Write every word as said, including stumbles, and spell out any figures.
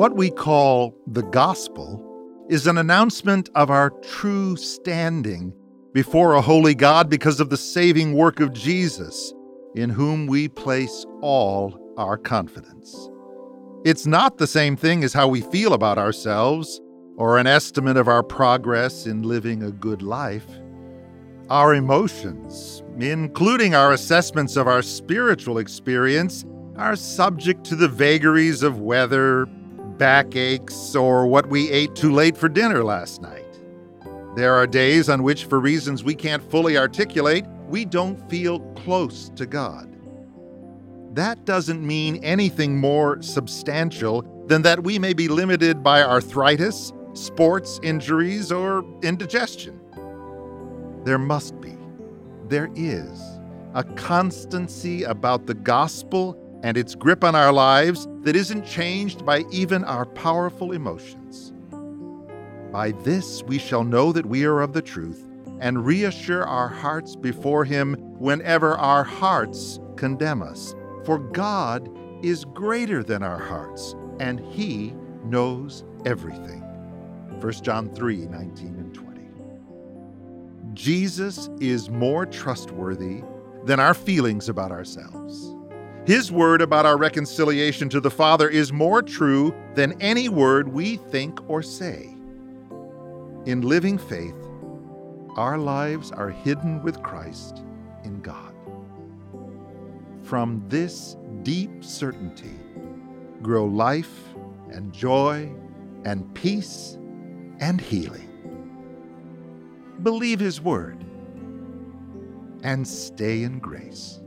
What we call the gospel is an announcement of our true standing before a holy God because of the saving work of Jesus, in whom we place all our confidence. It's not the same thing as how we feel about ourselves or an estimate of our progress in living a good life. Our emotions, including our assessments of our spiritual experience, are subject to the vagaries of weather, backaches, or what we ate too late for dinner last night. There are days on which, for reasons we can't fully articulate, we don't feel close to God. That doesn't mean anything more substantial than that we may be limited by arthritis, sports injuries, or indigestion. There must be, there is, a constancy about the gospel and its grip on our lives that isn't changed by even our powerful emotions. By this we shall know that we are of the truth and reassure our hearts before Him whenever our hearts condemn us. For God is greater than our hearts, and He knows everything. First John three, nineteen and twenty. Jesus is more trustworthy than our feelings about ourselves. His word about our reconciliation to the Father is more true than any word we think or say. In living faith, our lives are hidden with Christ in God. From this deep certainty grow life and joy and peace and healing. Believe His word and stay in grace.